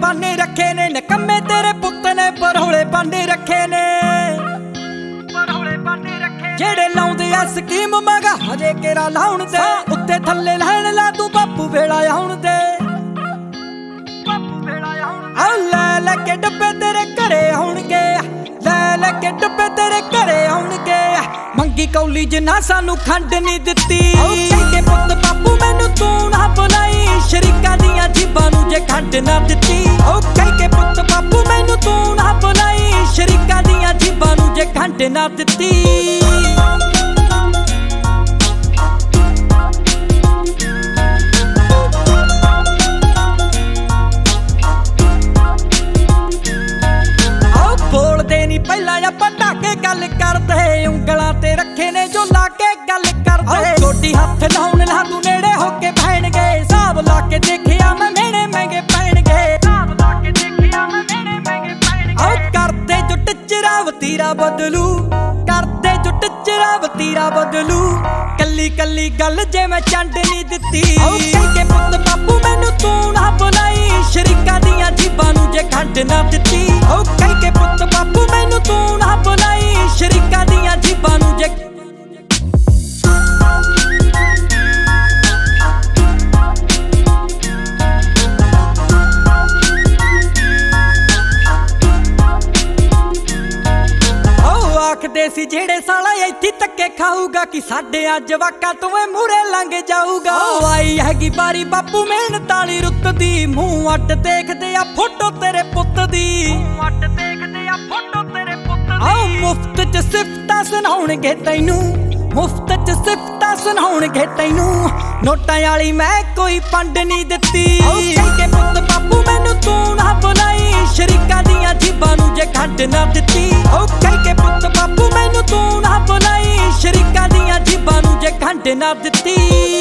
ਬਾਨੇ ਰੱਖੇ ਨੇ ਨਿਕੰਮੇ ਤੇਰੇ ਪੁੱਤ ਨੇ ਪਰੋਲੇ ਬਾਨੇ ਰੱਖੇ ਨੇ ਜਿਹੜੇ ਲਾਉਂਦੇ ਆ ਸਕੀਮ ਮਗਾ ਹਜੇ ਕੇਰਾ ਲਾਉਣ ਦੇ ਉੱਤੇ ਥੱਲੇ ਲੈਣ ਲਾ ਤੂੰ ਬਾਪੂ ਵੇਲਾ ਆਉਣ ਦੇ ਆ ਲੈ ਲੈ ਕੇ ਡੱਬੇ ਤੇਰੇ ਘਰੇ ਆਉਣਗੇ ਲੈ ਲੈ ਕੇ ਡੱਬੇ ਤੇਰੇ ਘਰੇ ਆਉਣਗੇ ਮੰਗੀ ਕੌਲੀ ਜਿੰਨਾ ਸਾਨੂੰ ਖੰਡ ਨਹੀਂ ਦਿੱਤੀ ਕਹਿੰਦੇ ਪੁੱਤ ਬਾਪੂ ਮੈਨੂੰ ਤੂੰ ਨਾ ਬੁਲਾਈ ਸ਼ਰੀਕਾਂ ਦੀਆਂ ਜੀਬਾਂ ਨੂੰ ਜੇ ਖੰਡ ਨਾ ਦਿੱਤੀ ਕਹਿੰਦੇ ਪੁੱਤ ਬਾਪੂ ਮੈਨੂੰ ਤੂੰ ਨਾ ਬੁਲਾਈ ਸ਼ਰੀਕਾਂ ਦੀਆਂ ਜੀਬਾਂ ਨੂੰ ਜੇ ਖੰਡ ਨਾ ਦਿੱਤੀ ਬੋਲਦੇ ਨਹੀਂ ਪਹਿਲਾਂ ਆਪਾਂ ਢਾਕੇ ਗੱਲ ਕਰਦੇ ਉਂਗਲਾਂ ਤੇ ਰੱਖੇ ਨੇ ਜੋ ਲਾ ਕੇ ਗੱਲ ਕਰਦੇ ਛੋਟੀ ਹੱਥ ਲਾਉਣ ਲਾ ਤੂੰ ਨੇੜੇ ਹੋ ਕੇ ਬਹਿਣਗੇ ਹਿਸਾਬ ਲਾ ਕੇ ਦੇਖਿਆ ਮੈਂ ਮੇਣੇ ਮਹਿੰਗੇ ਪੈਣਗੇ ਹਿਸਾਬ ਲਾ ਕੇ ਦੇਖਿਆ ਮੈਂ ਮੇਣੇ ਮਹਿੰਗੇ ਪੈਣਗੇ ਕਰਦੇ ਜੋ ਟਿਚਰਾ ਵਤੀਰਾ ਬਦਲੂ ਕਰਦੇ ਜੋ ਟਿਚਰਾ ਵਤੀਰਾ ਬਦਲੂ ਕੱਲੀ ਕੱਲੀ ਗੱਲ ਜੇ ਮੈਂ ਚੰਡ ਨਹੀਂ ਦਿੱਤੀ ਕਹਿੰਦੇ ਪੁੱਤ ਬਾਪੂ ਮੈਨੂੰ ਤੂੰ ਨਾ ਬੁਲਾਈ ਸ਼ਰੀਕਾਂ ਦੀਆਂ ਜੀਬਾਂ ਨੂੰ ਜੇ ਖੰਡ ਨਾ ਦਿੱਤੀ ਕਹਿੰਦੇ ਪੁੱਤ ਬਾਪੂ ਮੈਨੂੰ ਤੂੰ ਨਾ ਬੁਲਾਈ ਸ਼ਰੀਕਾਂ ਦੀਆਂ ਜੀਬਾਂ ਨੂੰ ਜੇ ਆਖਦੇ ਸੀ ਜਿਹੜੇ ਸਾਲਾ ਇੱਥੇ ਧੱਕੇ ਖਾਊਗਾ ਕਿ ਸਾਡੇ ਅੱਜ ਵਾਕਾਂ ਤੋਂ ਇਹ ਮੂਰੇ ਲੰਘ ਜਾਊਗਾ ਆਈ ਹੈਗੀ ਬਾਰੀ ਬਾਪੂ ਮਿਹਨਤ ਵਾਲੀ ਰੁੱਤ ਦੀ ਮੂੰਹ ਅੱਡ ਦੇਖਦੇ ਆ ਫੋਟੋ ਤੇਰੇ ਪੁੱਤ ਦੀ ਮੁਫਤ ਚ ਸਿਫਤਾਂ ਸੁਣਾਉਣਗੇ ਤੈਨੂੰ ਮੁਫਤ ਚ ਸਿਫਤਾਂ ਸੁਣਾਉਣਗੇ ਤੈਨੂੰ ਨੋਟਾਂ ਵਾਲੀ ਮੈਂ ਕੋਈ ਪੰਡ ਨਹੀਂ ਦਿੱਤੀ ਕਹਿੰਦੇ ਪੁੱਤ ਬਾਪੂ ਮੈਨੂੰ ਤੂੰ ਨਾ ਬੁਲਾਈ ਸ਼ਰੀਕਾਂ ਦੀਆਂ ਜੀਬਾਂ ਨੂੰ ਜੇ ਖੰਡ ਨਾ ਦਿੱਤੀ ਕਹਿੰਦੇ ਪੁੱਤ ਬਾਪੂ ਮੈਨੂੰ ਤੂੰ ਨਾ ਬੁਲਾਈ ਸ਼ਰੀਕਾਂ ਦੀਆਂ ਜੀਬਾਂ ਨੂੰ ਜੇ ਖੰਡ ਨਾ ਦਿੱਤੀ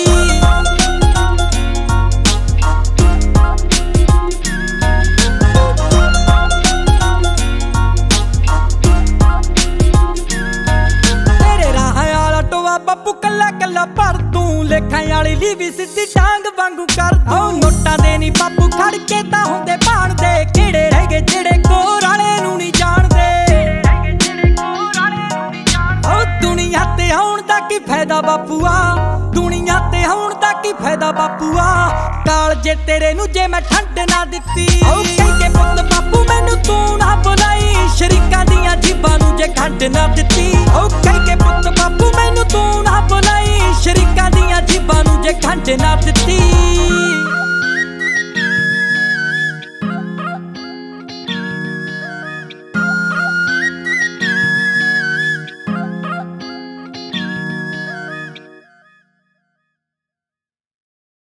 ਬਾਪੂ ਕੱਲਾ ਕੱਲਾ ਪਰ ਤੂੰ ਲੇਖਾਂ ਵਾਲੀ ਲੀ ਵੀ ਸਿੱਧੀ ਟਾਂਗ ਵਾਂਗੂ ਕਰ ਦੂੰ ਨੋਟਾਂ ਦੇ ਨੀ ਬਾਪੂ ਖੜ ਕੇ ਤਾਂ ਹੁੰਦੇ ਭਾਣਦੇ ਕਿਹੜੇ ਰਹਿ ਗਏ ਜਿਹੜੇ ਕੋਰਾਲੇ ਨੂੰ ਨਹੀਂ ਜਾਣਦੇ ਦੁਨੀਆ ਤੇ ਆਉਣ ਦਾ ਕੀ ਫਾਇਦਾ ਬਾਪੂਆ ਦੁਨੀਆ ਤੇ ਆਉਣ ਦਾ ਕੀ ਫਾਇਦਾ ਬਾਪੂਆ ਕਾਲ ਜੇ ਤੇਰੇ ਨੂੰ ਜੇ ਮੈਂ ਠੰਡ ਨਾ ਦਿੱਤੀ ਕਹਿੰਦੇ ਪੁੱਤ ਬਾਪੂ ਮੈਨੂੰ ਤੂੰ ਨਾ ਬੁਲਾਈ ਸ਼ਰੀਕਾਂ ਦੀਆਂ ਜੀਬਾਂ ਨੂੰ ਜੇ ਖੰਡ ਨਾ ਦਿੱਤੀ ਕਹਿੰਦੇ ਪੁੱਤ ਬਾਪੂ ਮੈਨੂੰ ਤੂੰ ਨਾ ਬੁਲਾਈ ਸ਼ਰੀਕਾਂ ਦੀਆਂ ਜੀਬਾਂ ਨੂੰ ਜੇ ਖੰਡ ਨਾ ਦਿੱਤੀ